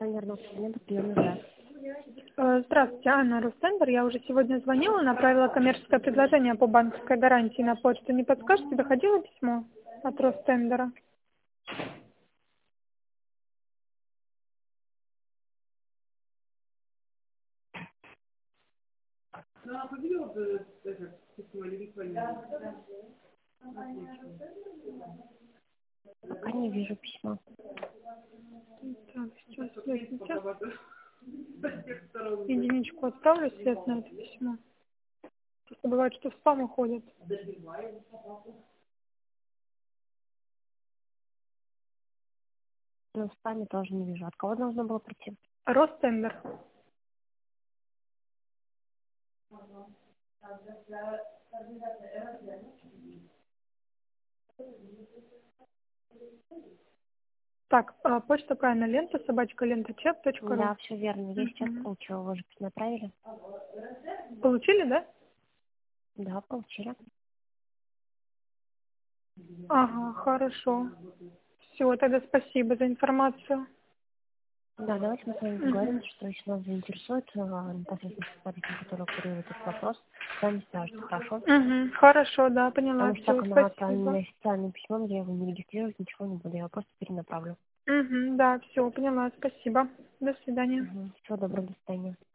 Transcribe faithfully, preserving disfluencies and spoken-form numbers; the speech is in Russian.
Ростендер, клиента приемный брат. Э, Здравствуйте, Анна Ростендер. Я уже сегодня звонила, направила коммерческое предложение по банковской гарантии на почту. Не подскажете, доходило письмо от Ростендера? Пока не вижу письма. Так, сейчас, подождите. Единичку отправлю след на это письмо. Просто бывает, что в спам уходит. Но в спаме тоже не вижу. От кого должно было прийти? Ростендер. Так, а, почта правильно, лента, собачка лента, чек, точка ру. Да, все верно. Я сейчас Мгм. получила. Вы же письмо направили? Получили, да? Да, получили. Ага, хорошо. Все, тогда спасибо за информацию. Да, давайте мы с вами Мгм. договоримся, что если вас заинтересует э, непосредственно представитель, который курирует этот вопрос, с вами свяжется, хорошо? Мгм. Хорошо, да, поняла. Потому что так Все, оно отправлено спасибо. официальным письмом, я его не регистрировать, ничего не буду, я его просто перенаправлю. Угу, да, все, поняла, спасибо. До свидания. Угу. Всего доброго, до свидания.